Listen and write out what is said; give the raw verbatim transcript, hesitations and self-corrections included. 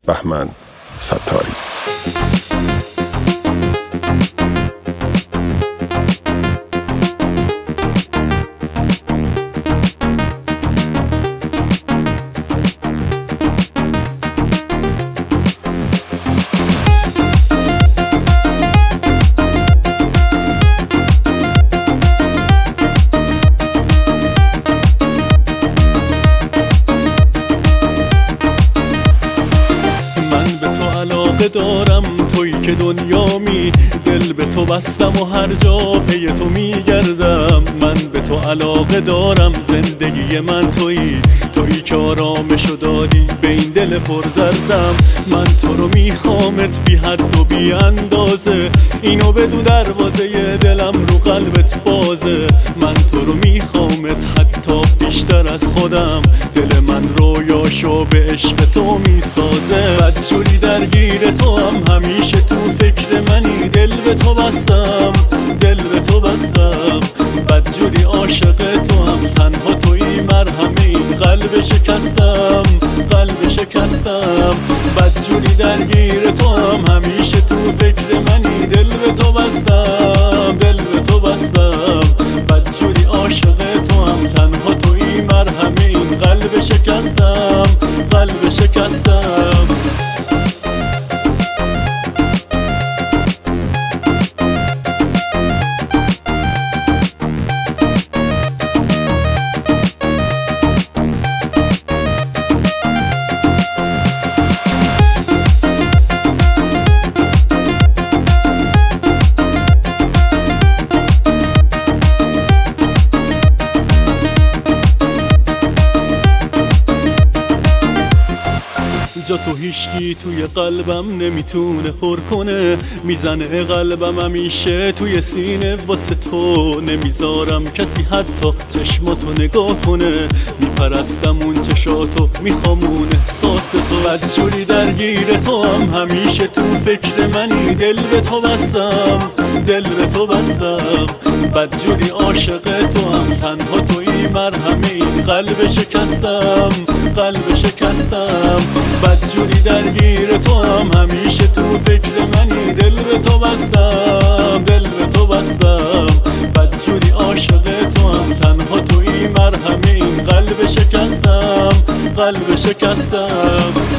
بهمن ستاری. دارم تویی که دنیامی، دل به تو بستم و هر جا پی تو میگردم. من به تو علاقه دارم، زندگی من تویی، تویی که آرامشو دادی به این دل پر دردم. من تو رو میخوامت بی حد و بی اندازه، اینو بدون دروازه دلم رو قلبت بازه. من تو رو میخوامت حتی بیشتر از خودم، دل من رویاشو به عشق تو میسازه. بدجوری درگیر تو هم، همیشه تو فکر منی، دل به تو بستم، دل به تو بستم. بدجوری عاشق تو هم، تنها تویی مرهمه این قلب شکستم، قلب شکستم. بدجوری درگیر تو هم، همیشه تو فکر منی، دل به تو بستم، دل به تو بستم. بدجوری عاشق تو هم، تنها تویی مرهمه این قلب شکستم، قلب شکستم. جا تو هیشگی توی قلبم نمیتونه پر کنه، میزنه قلبم همیشه توی سینه واسه تو. نمیذارم کسی حتی چشماتو نگاه کنه، میپرستم اون چشاتو، میخوام اون احساس تو. بدجوری درگیر تو هم، همیشه تو فکر منی، دل به تو بستم، دل به تو بستم. بدجوری عاشق تو هم، تنها تویی مرهمه این قلب شکستم، قلب شکستم. بدجوری درگیر تو هم، همیشه تو فکر منی، دل به تو بستم، دل به تو بستم. بدجوری عاشق تو هم، تنها تویی مرهمه این قلب شکستم، قلب شکستم.